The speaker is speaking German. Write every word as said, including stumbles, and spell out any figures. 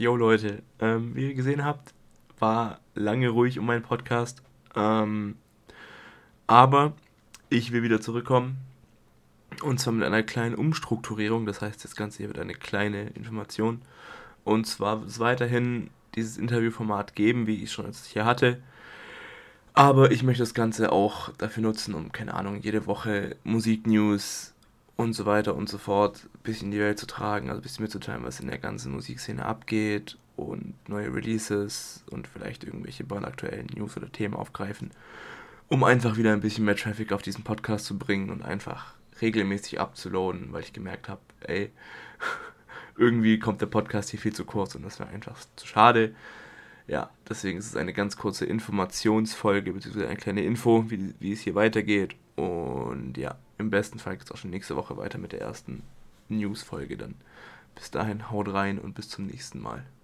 Jo Leute, ähm, wie ihr gesehen habt, war lange ruhig um meinen Podcast. Ähm, aber ich will wieder zurückkommen. Und zwar mit einer kleinen Umstrukturierung. Das heißt, das Ganze hier wird eine kleine Information. Und zwar wird es weiterhin dieses Interviewformat geben, wie ich schon es hier hatte. Aber ich möchte das Ganze auch dafür nutzen, um, keine Ahnung, jede Woche Musiknews und so weiter und so fort ein bisschen in die Welt zu tragen, also ein bisschen mitzuteilen, was in der ganzen Musikszene abgeht und neue Releases und vielleicht irgendwelche brandaktuellen News oder Themen aufgreifen, um einfach wieder ein bisschen mehr Traffic auf diesen Podcast zu bringen und einfach regelmäßig abzuladen, weil ich gemerkt habe, ey, irgendwie kommt der Podcast hier viel zu kurz und das wäre einfach zu schade. Ja, deswegen ist es eine ganz kurze Informationsfolge, beziehungsweise eine kleine Info, wie, wie es hier weitergeht. Und ja, im besten Fall geht es auch schon nächste Woche weiter mit der ersten News-Folge dann. Bis dahin, haut rein und bis zum nächsten Mal.